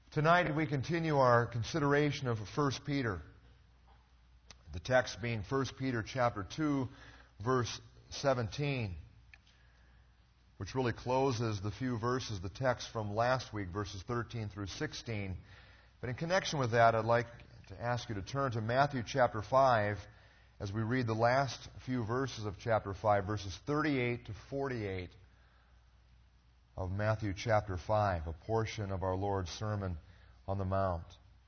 Tonight we continue our consideration of 1 Peter. The text being 1 Peter chapter 2, verse 17, which really closes the few verses, the text from last week, verses 13 through 16. But in connection with that, I'd like to ask you to turn to Matthew chapter 5 as we read the last few verses of chapter 5, verses 38 to 48 of Matthew chapter 5, a portion of our Lord's Sermon on the Mount.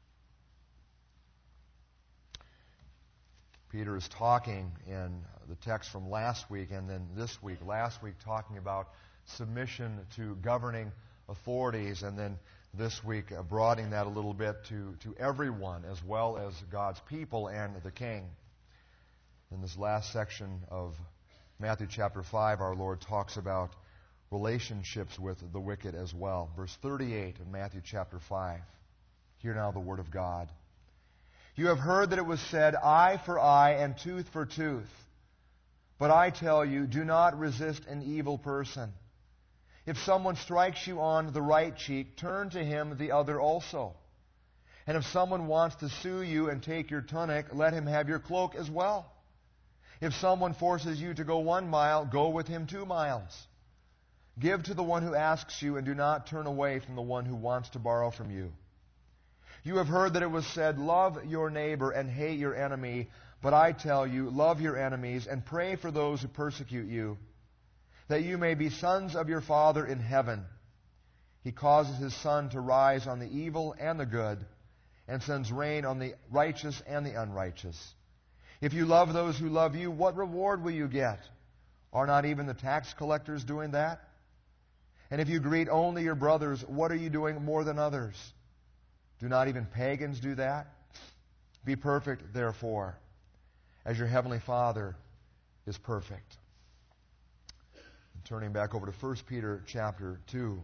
Peter is talking in the text from last week and then this week. Last week talking about submission to governing authorities, and then this week broadening that a little bit to everyone as well as God's people and the king. In this last section of Matthew chapter 5, our Lord talks about relationships with the wicked as well. Verse 38 of Matthew chapter 5. Hear now the word of God. You have heard that it was said, eye for eye and tooth for tooth. But I tell you, do not resist an evil person. If someone strikes you on the right cheek, turn to him the other also. And if someone wants to sue you and take your tunic, let him have your cloak as well. If someone forces you to go 1 mile, go with him 2 miles. Give to the one who asks you, and do not turn away from the one who wants to borrow from you. You have heard that it was said, love your neighbor and hate your enemy. But I tell you, love your enemies and pray for those who persecute you, that you may be sons of your Father in heaven. He causes His sun to rise on the evil and the good, and sends rain on the righteous and the unrighteous. If you love those who love you, what reward will you get? Are not even the tax collectors doing that? And if you greet only your brothers, what are you doing more than others? Do not even pagans do that? Be perfect, therefore, as your heavenly Father is perfect. Turning back over to 1 Peter chapter 2.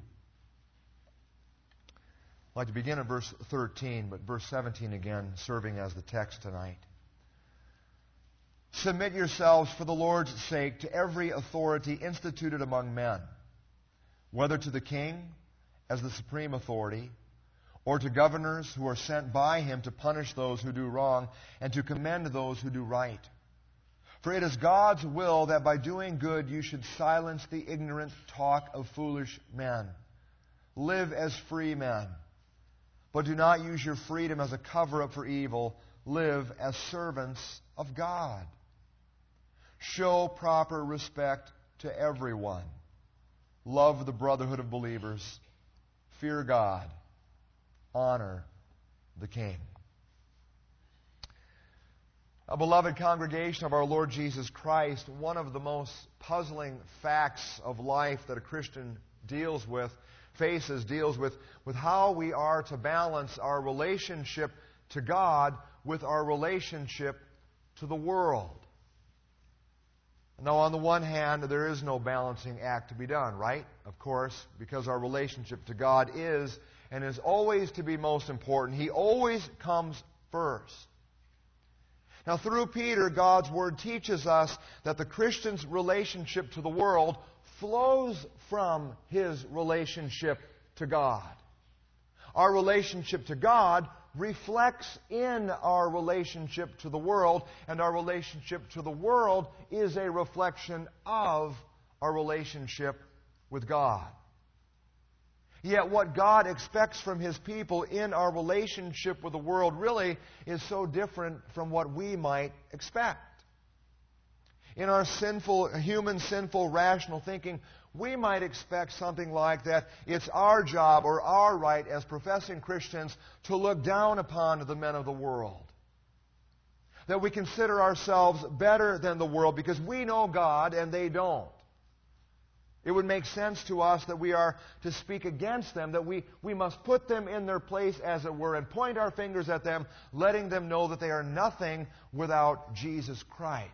I'd like to begin at verse 13, but verse 17 again serving as the text tonight. Submit yourselves for the Lord's sake to every authority instituted among men, whether to the king as the supreme authority, or to governors who are sent by him to punish those who do wrong and to commend those who do right. For it is God's will that by doing good you should silence the ignorant talk of foolish men. Live as free men, but do not use your freedom as a cover-up for evil. Live as servants of God. Show proper respect to everyone. Love the brotherhood of believers. Fear God. Honor the King. A beloved congregation of our Lord Jesus Christ, one of the most puzzling facts of life that a Christian deals with how we are to balance our relationship to God with our relationship to the world. Now, on the one hand, there is no balancing act to be done, right? Of course, because our relationship to God is and is always to be most important. He always comes first. Now, through Peter, God's Word teaches us that the Christian's relationship to the world flows from his relationship to God. Our relationship to God reflects in our relationship to the world, and our relationship to the world is a reflection of our relationship with God. Yet what God expects from His people in our relationship with the world really is so different from what we might expect. In our human sinful, rational thinking, we might expect something like that. It's our job or our right as professing Christians to look down upon the men of the world. That we consider ourselves better than the world because we know God and they don't. It would make sense to us that we are to speak against them, that we must put them in their place, as it were, and point our fingers at them, letting them know that they are nothing without Jesus Christ.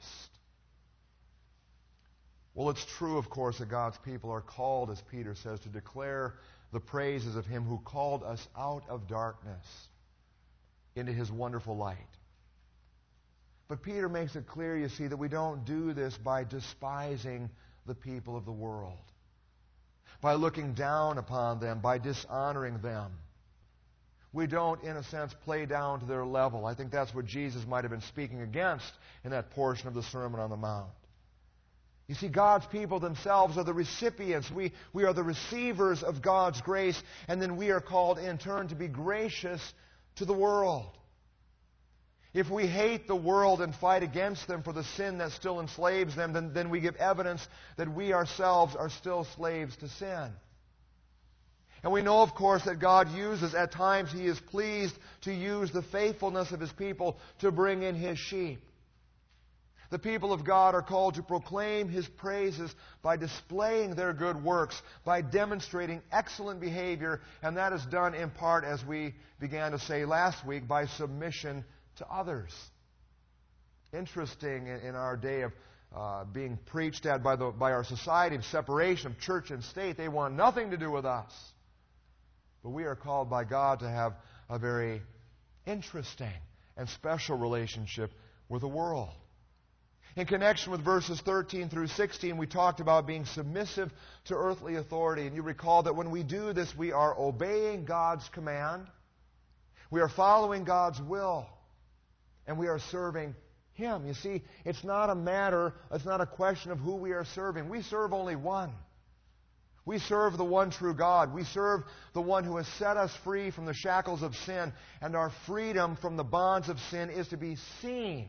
Well, it's true, of course, that God's people are called, as Peter says, to declare the praises of Him who called us out of darkness into His wonderful light. But Peter makes it clear, you see, that we don't do this by despising the people of the world, by looking down upon them, by dishonoring them. We don't, in a sense, play down to their level. I think that's what Jesus might have been speaking against in that portion of the Sermon on the Mount. You see, God's people themselves are the recipients. We are the receivers of God's grace, and then we are called in turn to be gracious to the world. If we hate the world and fight against them for the sin that still enslaves them, then we give evidence that we ourselves are still slaves to sin. And we know, of course, that God uses, at times He is pleased to use the faithfulness of His people to bring in His sheep. The people of God are called to proclaim His praises by displaying their good works, by demonstrating excellent behavior, and that is done in part, as we began to say last week, by submission to others. Interesting in our day of being preached at by our society of separation of church and state. They want nothing to do with us. But we are called by God to have a very interesting and special relationship with the world. In connection with verses 13 through 16, we talked about being submissive to earthly authority. And you recall that when we do this, we are obeying God's command, we are following God's will, and we are serving Him. You see, it's not a question of who we are serving. We serve only one. We serve the one true God. We serve the one who has set us free from the shackles of sin, and our freedom from the bonds of sin is to be seen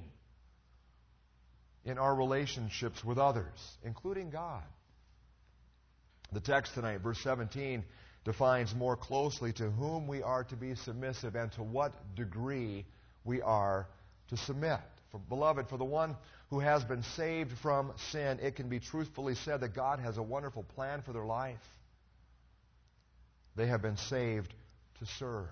in our relationships with others, including God. The text tonight, verse 17, defines more closely to whom we are to be submissive and to what degree we are to submit. Beloved, for the one who has been saved from sin, it can be truthfully said that God has a wonderful plan for their life. They have been saved to serve.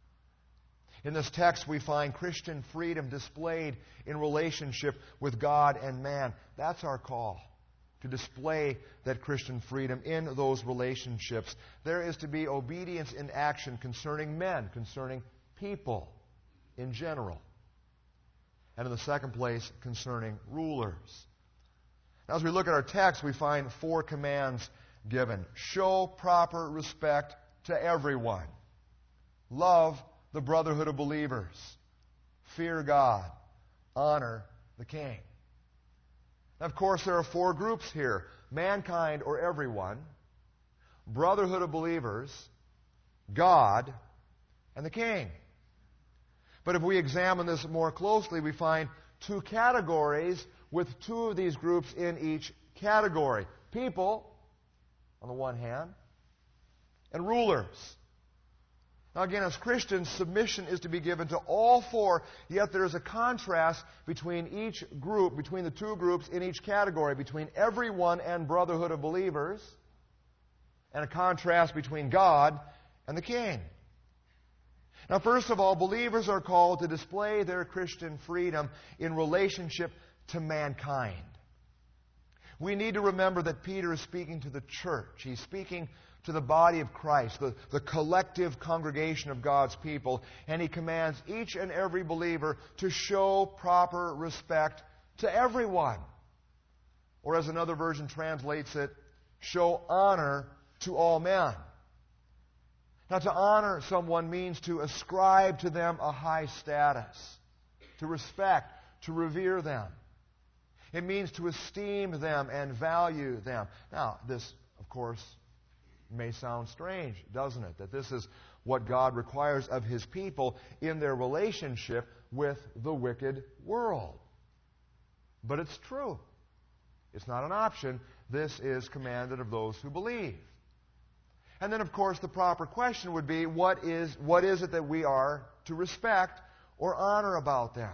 In this text, we find Christian freedom displayed in relationship with God and man. That's our call, to display that Christian freedom in those relationships. There is to be obedience in action concerning men, concerning people in general. And in the second place, concerning rulers. Now, as we look at our text, we find 4 commands given. Show proper respect to everyone. Love the brotherhood of believers. Fear God. Honor the king. Now, of course, there are 4 groups here. Mankind or everyone. Brotherhood of believers. God. And the king. But if we examine this more closely, we find 2 categories with 2 of these groups in each category. People, on the one hand, and rulers. Now again, as Christians, submission is to be given to all 4, yet there is a contrast between each group, between the 2 groups in each category, between everyone and brotherhood of believers, and a contrast between God and the king. Now, first of all, believers are called to display their Christian freedom in relationship to mankind. We need to remember that Peter is speaking to the church. He's speaking to the body of Christ, the collective congregation of God's people, and he commands each and every believer to show proper respect to everyone. Or as another version translates it, show honor to all men. Now, to honor someone means to ascribe to them a high status, to respect, to revere them. It means to esteem them and value them. Now, this, of course, may sound strange, doesn't it? That this is what God requires of His people in their relationship with the wicked world. But it's true. It's not an option. This is commanded of those who believe. And then, of course, the proper question would be, what is it that we are to respect or honor about them?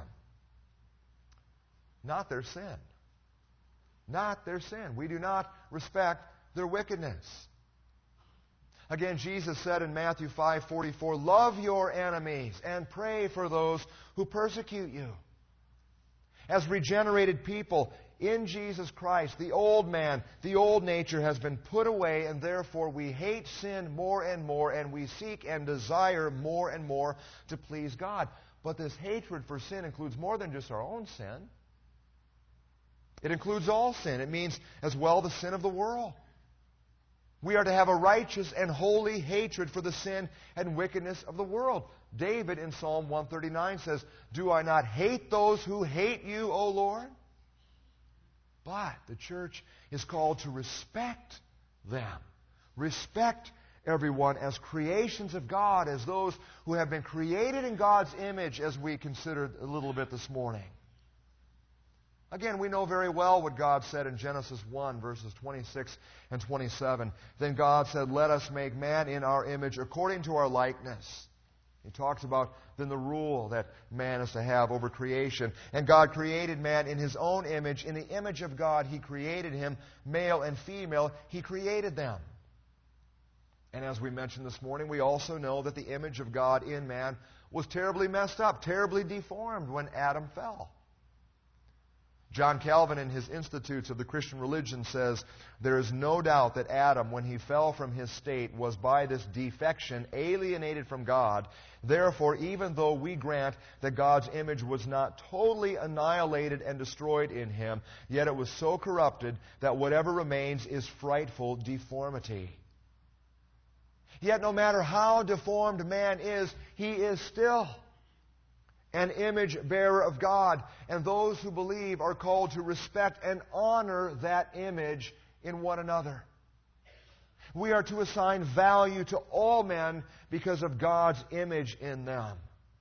Not their sin. Not their sin. We do not respect their wickedness. Again, Jesus said in Matthew 5:44, love your enemies and pray for those who persecute you. As regenerated people in Jesus Christ, the old man, the old nature has been put away, and therefore we hate sin more and more, and we seek and desire more and more to please God. But this hatred for sin includes more than just our own sin. It includes all sin. It means as well the sin of the world. We are to have a righteous and holy hatred for the sin and wickedness of the world. David in Psalm 139 says, "Do I not hate those who hate you, O Lord?" But the church is called to respect them. Respect everyone as creations of God, as those who have been created in God's image, as we considered a little bit this morning. Again, we know very well what God said in Genesis 1, verses 26 and 27. Then God said, "Let us make man in our image according to our likeness." He talks about then the rule that man is to have over creation. And God created man in His own image. In the image of God, He created him, male and female. He created them. And as we mentioned this morning, we also know that the image of God in man was terribly messed up, terribly deformed when Adam fell. John Calvin, in his Institutes of the Christian Religion, says, "There is no doubt that Adam, when he fell from his state, was by this defection alienated from God. Therefore, even though we grant that God's image was not totally annihilated and destroyed in him, yet it was so corrupted that whatever remains is frightful deformity. Yet no matter how deformed man is, he is still an image bearer of God, and those who believe are called to respect and honor that image in one another. We are to assign value to all men because of God's image in them."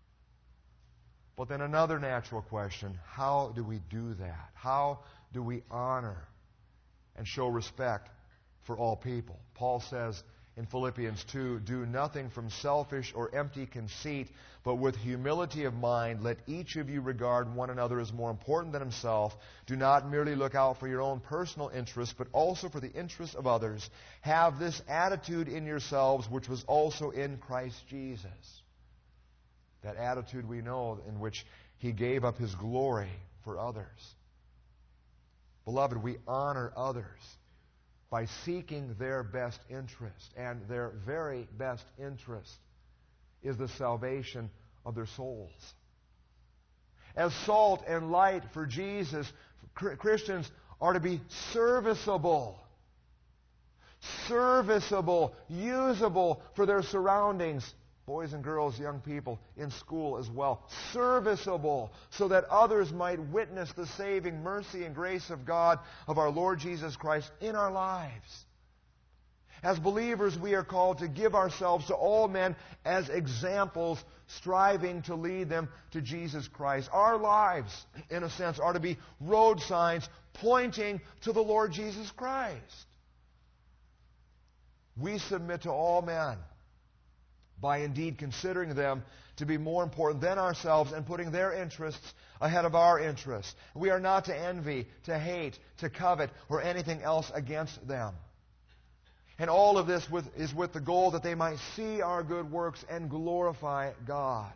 But then another natural question, how do we do that? How do we honor and show respect for all people? Paul says in Philippians 2, "Do nothing from selfish or empty conceit, but with humility of mind, let each of you regard one another as more important than himself. Do not merely look out for your own personal interests, but also for the interests of others. Have this attitude in yourselves, which was also in Christ Jesus." That attitude we know in which He gave up His glory for others. Beloved, we honor others by seeking their best interest, and their very best interest is the salvation of their souls. As salt and light for Jesus, Christians are to be serviceable. Serviceable, usable for their surroundings. Boys and girls, young people, in school as well. Serviceable, so that others might witness the saving mercy and grace of God, of our Lord Jesus Christ, in our lives. As believers, we are called to give ourselves to all men as examples, striving to lead them to Jesus Christ. Our lives, in a sense, are to be road signs pointing to the Lord Jesus Christ. We submit to all men by indeed considering them to be more important than ourselves and putting their interests ahead of our interests. We are not to envy, to hate, to covet, or anything else against them. And all of this is with the goal that they might see our good works and glorify God.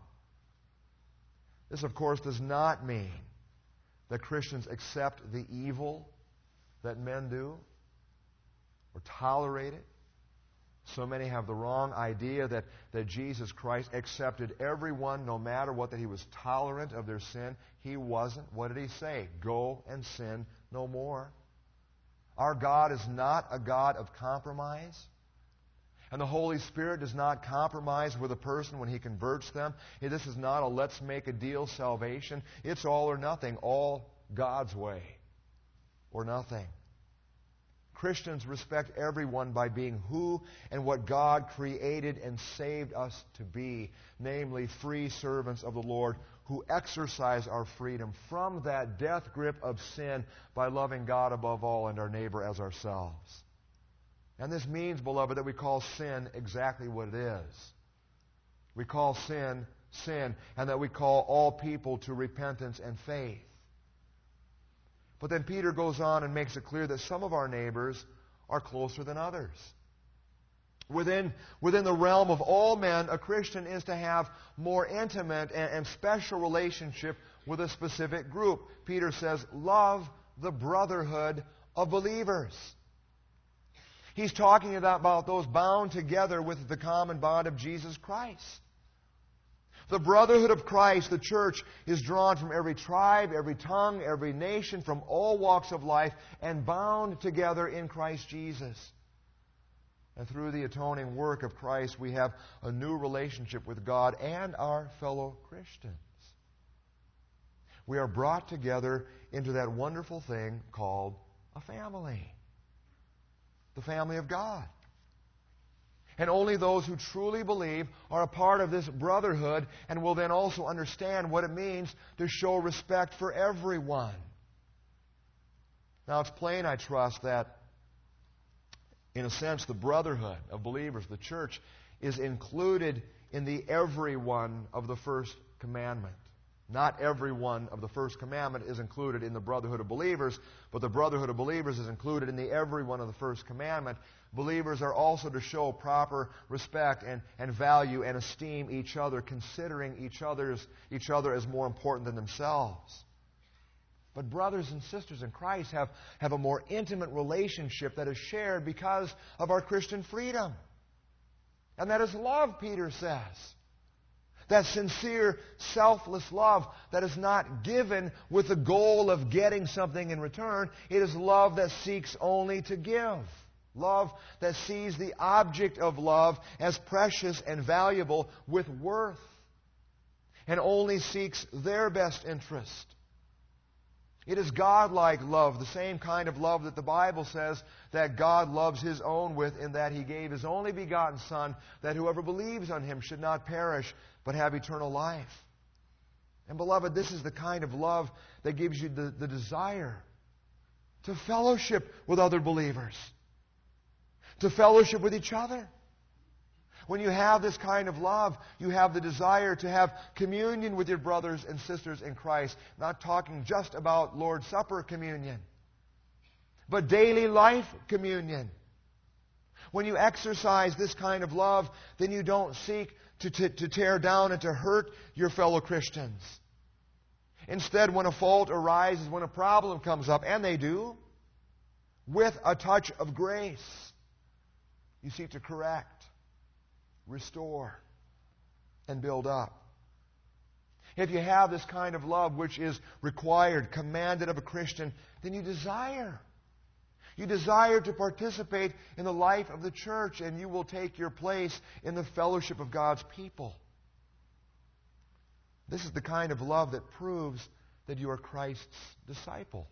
This, of course, does not mean that Christians accept the evil that men do or tolerate it. So many have the wrong idea that Jesus Christ accepted everyone, no matter what, that He was tolerant of their sin. He wasn't. What did He say? Go and sin no more. Our God is not a God of compromise. And the Holy Spirit does not compromise with a person when He converts them. This is not a let's make a deal salvation. It's all or nothing, all God's way or nothing. Christians respect everyone by being who and what God created and saved us to be, namely free servants of the Lord who exercise our freedom from that death grip of sin by loving God above all and our neighbor as ourselves. And this means, beloved, that we call sin exactly what it is. We call sin, sin, and that we call all people to repentance and faith. But then Peter goes on and makes it clear that some of our neighbors are closer than others. Within the realm of all men, a Christian is to have more intimate and special relationship with a specific group. Peter says, love the brotherhood of believers. He's talking about those bound together with the common bond of Jesus Christ. The brotherhood of Christ, the church, is drawn from every tribe, every tongue, every nation, from all walks of life, and bound together in Christ Jesus. And through the atoning work of Christ, we have a new relationship with God and our fellow Christians. We are brought together into that wonderful thing called a family. The family of God. And only those who truly believe are a part of this brotherhood and will then also understand what it means to show respect for everyone. Now, it's plain, I trust, that in a sense, the brotherhood of believers, the church, is included in the everyone of the first commandment. Not everyone of the first commandment is included in the brotherhood of believers, but the brotherhood of believers is included in the everyone of the first commandment. Believers are also to show proper respect and value and esteem each other, considering each other as more important than themselves. But brothers and sisters in Christ have a more intimate relationship that is shared because of our Christian freedom. And that is love, Peter says. That sincere, selfless love that is not given with the goal of getting something in return. It is love that seeks only to give. Love that sees the object of love as precious and valuable with worth. And only seeks their best interest. It is God-like love, the same kind of love that the Bible says that God loves His own with, in that He gave His only begotten Son, that whoever believes on Him should not perish, but have eternal life. And beloved, this is the kind of love that gives you the desire to fellowship with other believers, to fellowship with each other. When you have this kind of love, you have the desire to have communion with your brothers and sisters in Christ. Not talking just about Lord's Supper communion, but daily life communion. When you exercise this kind of love, then you don't seek to tear down and to hurt your fellow Christians. Instead, when a fault arises, when a problem comes up, and they do, with a touch of grace, you seek to correct, restore, and build up. If you have this kind of love which is required, commanded of a Christian, then you desire. You desire to participate in the life of the church, and you will take your place in the fellowship of God's people. This is the kind of love that proves that you are Christ's disciple.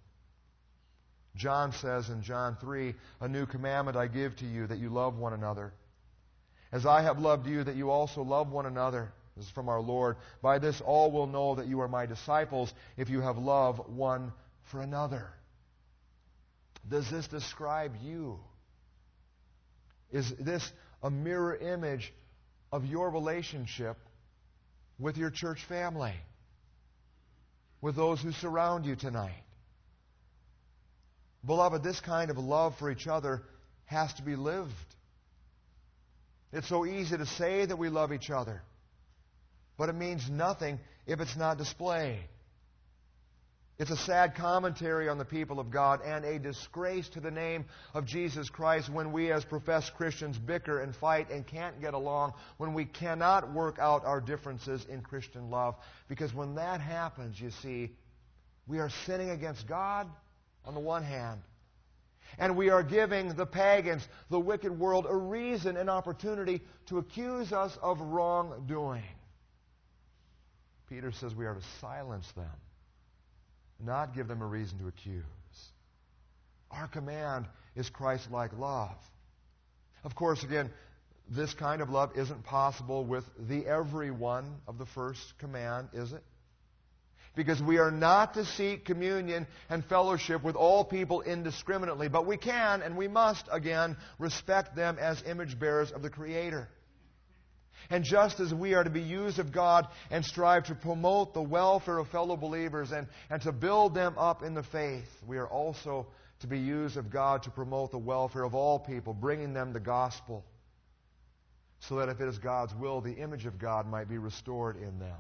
John says in John 3, "A new commandment I give to you, that you love one another. As I have loved you, that you also love one another." This is from our Lord. "By this all will know that you are my disciples, if you have love one for another." Does this describe you? Is this a mirror image of your relationship with your church family, with those who surround you tonight? Beloved, this kind of love for each other has to be lived. It's so easy to say that we love each other, but it means nothing if it's not displayed. It's a sad commentary on the people of God and a disgrace to the name of Jesus Christ when we as professed Christians bicker and fight and can't get along, when we cannot work out our differences in Christian love. Because when that happens, you see, we are sinning against God on the one hand, and we are giving the pagans, the wicked world, a reason, an opportunity to accuse us of wrongdoing. Peter says we are to silence them, not give them a reason to accuse. Our command is Christ-like love. Of course, again, this kind of love isn't possible with the everyone of the first command, is it? Because we are not to seek communion and fellowship with all people indiscriminately, but we can and we must, again, respect them as image bearers of the Creator. And just as we are to be used of God and strive to promote the welfare of fellow believers and to build them up in the faith, we are also to be used of God to promote the welfare of all people, bringing them the gospel, so that if it is God's will, the image of God might be restored in them.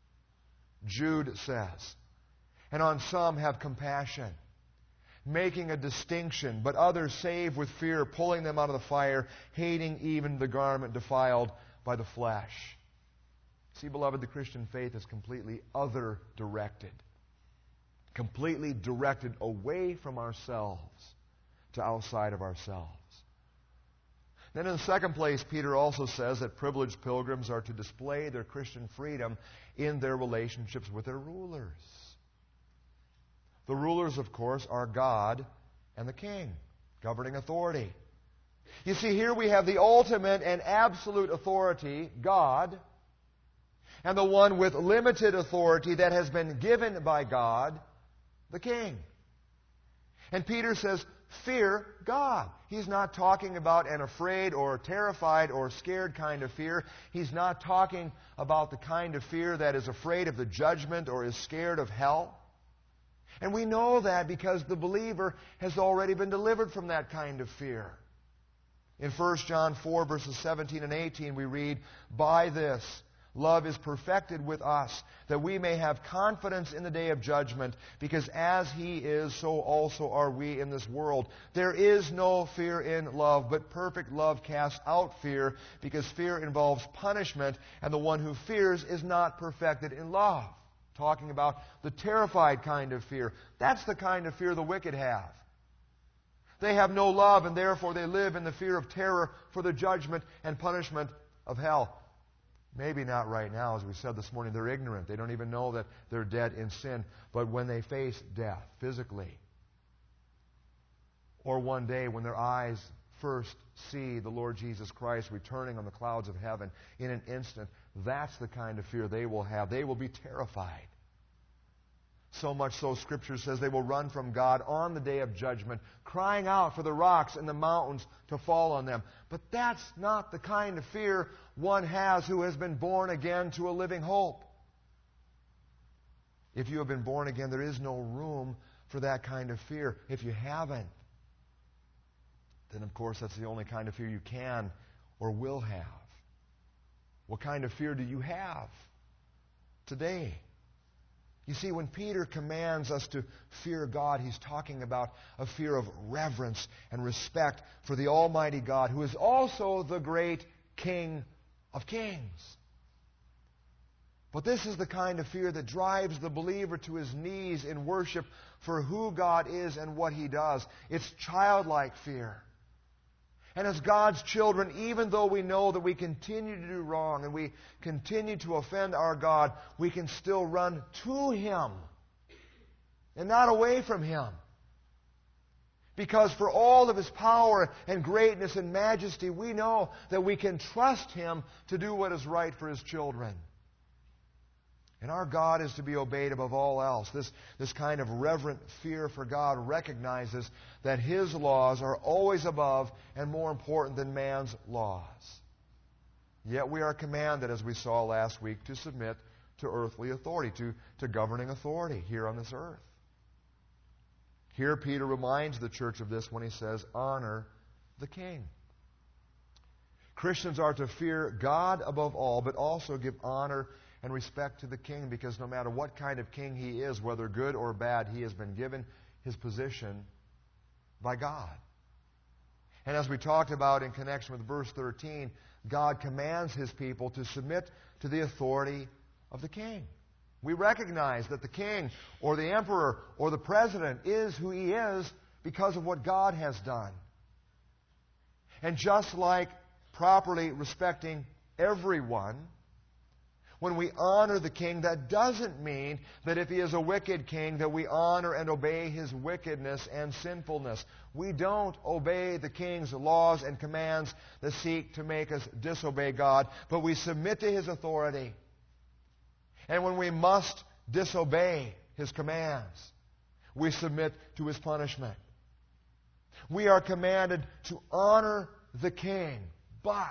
Jude says, "And on some have compassion, making a distinction, but others save with fear, pulling them out of the fire, hating even the garment defiled by the flesh." See, beloved, the Christian faith is completely other-directed. Completely directed away from ourselves to outside of ourselves. Then in the second place, Peter also says that privileged pilgrims are to display their Christian freedom in their relationships with their rulers. The rulers, of course, are God and the king, governing authority. You see, here we have the ultimate and absolute authority, God, and the one with limited authority that has been given by God, the king. And Peter says, fear God. He's not talking about an afraid or terrified or scared kind of fear. He's not talking about the kind of fear that is afraid of the judgment or is scared of hell. And we know that because the believer has already been delivered from that kind of fear. In 1 John 4, verses 17 and 18, we read, "By this, love is perfected with us, that we may have confidence in the day of judgment, because as He is, so also are we in this world. There is no fear in love, but perfect love casts out fear, because fear involves punishment, and the one who fears is not perfected in love." Talking about the terrified kind of fear. That's the kind of fear the wicked have. They have no love, and therefore they live in the fear of terror for the judgment and punishment of hell. Maybe not right now, as we said this morning, they're ignorant. They don't even know that they're dead in sin. But when they face death physically, or one day when their eyes first see the Lord Jesus Christ returning on the clouds of heaven in an instant, that's the kind of fear they will have. They will be terrified. So much so, Scripture says they will run from God on the day of judgment, crying out for the rocks and the mountains to fall on them. But that's not the kind of fear one has who has been born again to a living hope. If you have been born again, there is no room for that kind of fear. If you haven't, then of course that's the only kind of fear you can or will have. What kind of fear do you have today? You see, when Peter commands us to fear God, he's talking about a fear of reverence and respect for the Almighty God, who is also the great King of Kings. But this is the kind of fear that drives the believer to his knees in worship for who God is and what He does. It's childlike fear. And as God's children, even though we know that we continue to do wrong and we continue to offend our God, we can still run to Him and not away from Him. Because for all of His power and greatness and majesty, we know that we can trust Him to do what is right for His children. And our God is to be obeyed above all else. This kind of reverent fear for God recognizes that His laws are always above and more important than man's laws. Yet we are commanded, as we saw last week, to submit to earthly authority, to governing authority here on this earth. Here Peter reminds the church of this when he says, honor the king. Christians are to fear God above all, but also give honor and respect to the king, because no matter what kind of king he is, whether good or bad, he has been given his position by God. And as we talked about in connection with verse 13, God commands His people to submit to the authority of the king. We recognize that the king or the emperor or the president is who he is because of what God has done. And just like properly respecting everyone, when we honor the king, that doesn't mean that if he is a wicked king, that we honor and obey his wickedness and sinfulness. We don't obey the king's laws and commands that seek to make us disobey God, but we submit to his authority. And when we must disobey his commands, we submit to his punishment. We are commanded to honor the king, but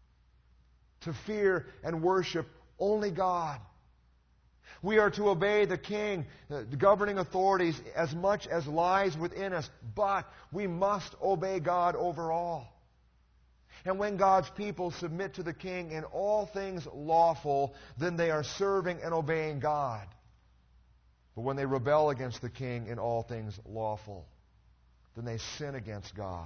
to fear and worship only God. We are to obey the king, the governing authorities, as much as lies within us, but we must obey God over all. And when God's people submit to the king in all things lawful, then they are serving and obeying God. But when they rebel against the king in all things lawful, then they sin against God.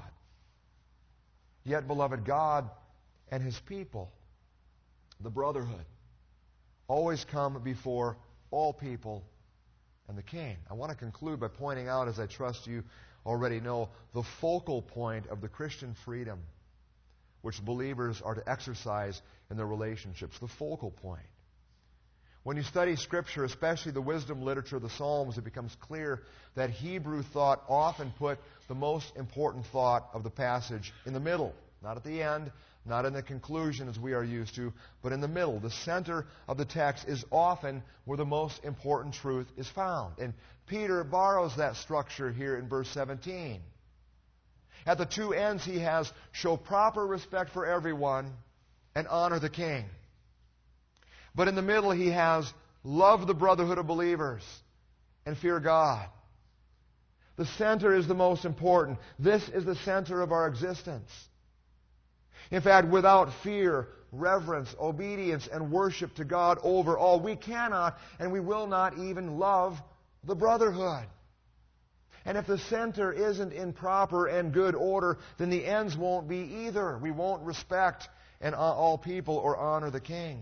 Yet, beloved, God and His people, the brotherhood, always come before all people and the king. I want to conclude by pointing out, as I trust you already know, the focal point of the Christian freedom which believers are to exercise in their relationships, the focal point. When you study Scripture, especially the wisdom literature of the Psalms, it becomes clear that Hebrew thought often put the most important thought of the passage in the middle. Not at the end, not in the conclusion as we are used to, but in the middle. The center of the text is often where the most important truth is found. And Peter borrows that structure here in verse 17. At the two ends he has, show proper respect for everyone and honor the king. But in the middle he has, love the brotherhood of believers and fear God. The center is the most important. This is the center of our existence. In fact, without fear, reverence, obedience, and worship to God over all, we cannot and we will not even love the brotherhood. And if the center isn't in proper and good order, then the ends won't be either. We won't respect all people or honor the king.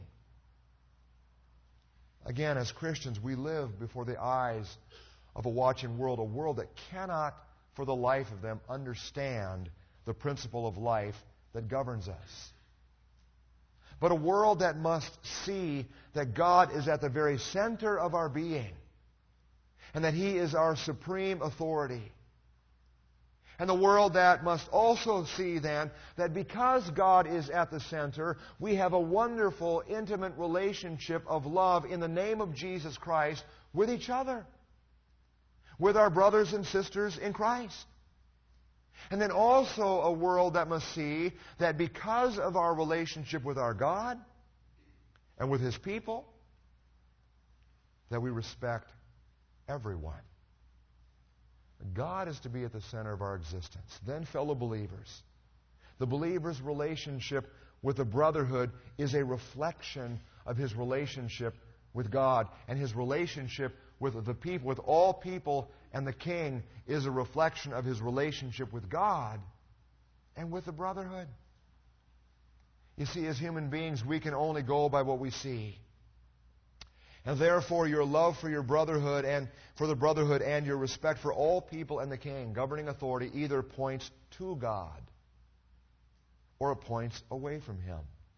Again, as Christians, we live before the eyes of a watching world, a world that cannot, for the life of them, understand the principle of life that governs us. But a world that must see that God is at the very center of our being and that He is our supreme authority. And the world that must also see then that because God is at the center, we have a wonderful, intimate relationship of love in the name of Jesus Christ with each other, with our brothers and sisters in Christ. And then also a world that must see that because of our relationship with our God and with His people, that we respect everyone. God is to be at the center of our existence. Then, fellow believers, the believer's relationship with the brotherhood is a reflection of his relationship with God. And his relationship with the people, with all people and the king, is a reflection of his relationship with God and with the brotherhood. You see, as human beings, we can only go by what we see. And therefore, your love for your brotherhood and for the brotherhood and your respect for all people and the king, governing authority, either points to God or it points away from Him.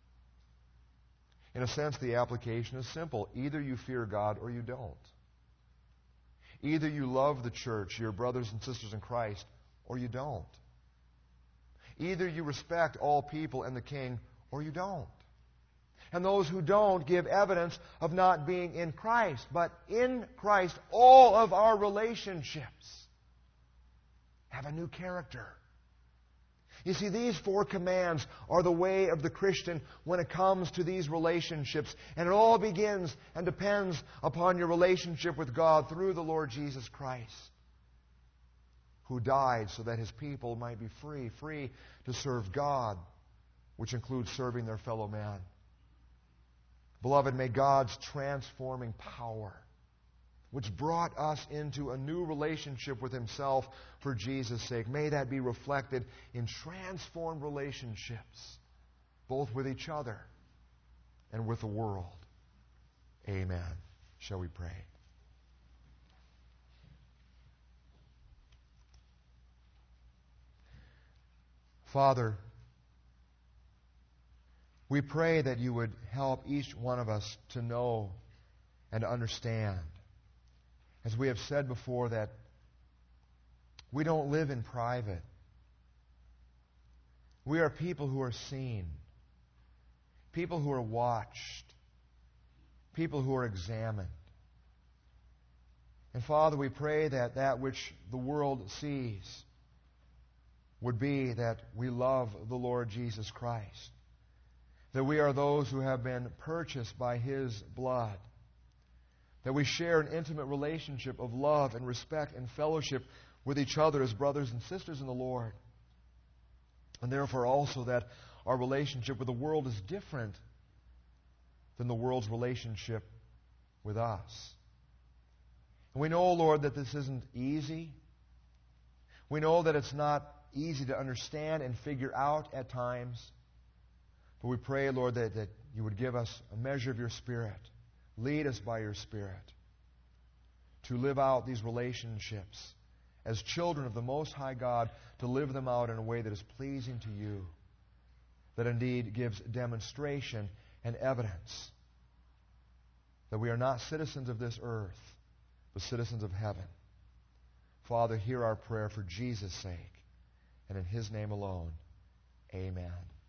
In a sense, the application is simple. Either you fear God or you don't. Either you love the church, your brothers and sisters in Christ, or you don't. Either you respect all people and the king or you don't. And those who don't give evidence of not being in Christ. But in Christ, all of our relationships have a new character. You see, these 4 commands are the way of the Christian when it comes to these relationships. And it all begins and depends upon your relationship with God through the Lord Jesus Christ, who died so that His people might be free to serve God, which includes serving their fellow man. Beloved, may God's transforming power, which brought us into a new relationship with Himself for Jesus' sake, may that be reflected in transformed relationships, both with each other and with the world. Amen. Shall we pray? Father, we pray that You would help each one of us to know and to understand, as we have said before, that we don't live in private. We are people who are seen, people who are watched, people who are examined. And Father, we pray that that which the world sees would be that we love the Lord Jesus Christ, that we are those who have been purchased by His blood, that we share an intimate relationship of love and respect and fellowship with each other as brothers and sisters in the Lord. And therefore also that our relationship with the world is different than the world's relationship with us. And we know, Lord, that this isn't easy. We know that it's not easy to understand and figure out at times. But we pray, Lord, that You would give us a measure of Your Spirit. Lead us by Your Spirit to live out these relationships as children of the Most High God, to live them out in a way that is pleasing to You. that indeed gives demonstration and evidence that we are not citizens of this earth, but citizens of heaven. Father, hear our prayer for Jesus' sake, and in His name alone. Amen.